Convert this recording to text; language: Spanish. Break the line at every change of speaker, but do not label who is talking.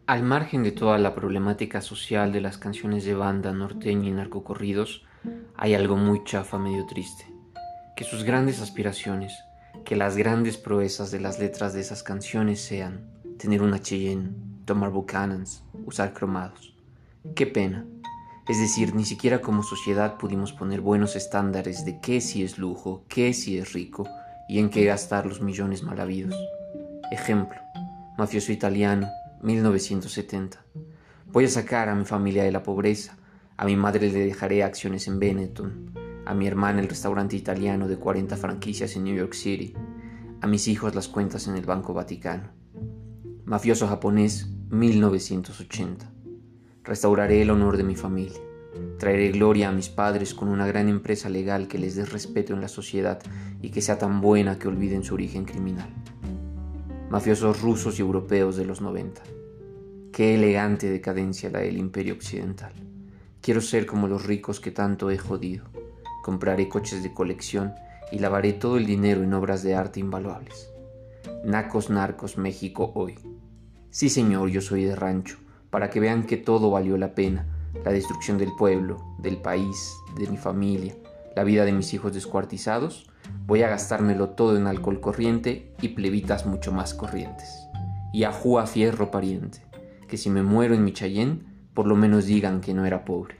Al margen de toda la problemática social de las canciones de banda norteña y narcocorridos, hay algo muy chafa, medio triste. Que sus grandes aspiraciones, que las grandes proezas de las letras de esas canciones sean tener una Cheyenne, tomar Buchanan's, usar cromados. Qué pena. Es decir, ni siquiera como sociedad pudimos poner buenos estándares de qué sí es lujo, qué sí es rico y en qué gastar los millones mal habidos. Ejemplo, mafioso italiano, 1970. Voy a sacar a mi familia de la pobreza, a mi madre le dejaré acciones en Benetton, a mi hermana el restaurante italiano de 40 franquicias en New York City, a mis hijos las cuentas en el Banco Vaticano. Mafioso japonés, 1980. Restauraré el honor de mi familia. Traeré gloria a mis padres con una gran empresa legal que les dé respeto en la sociedad y que sea tan buena que olviden su origen criminal. Mafiosos rusos y europeos de los 90. Qué elegante decadencia la del imperio occidental. Quiero ser como los ricos que tanto he jodido. Compraré coches de colección y lavaré todo el dinero en obras de arte invaluables. Nacos Narcos México hoy. Sí, señor, yo soy de rancho, para que vean que todo valió la pena. La destrucción del pueblo, del país, de mi familia, la vida de mis hijos descuartizados. Voy a gastármelo todo en alcohol corriente y plebitas mucho más corrientes. Y ajú a fierro pariente, que si me muero en mi Chayén, por lo menos digan que no era pobre.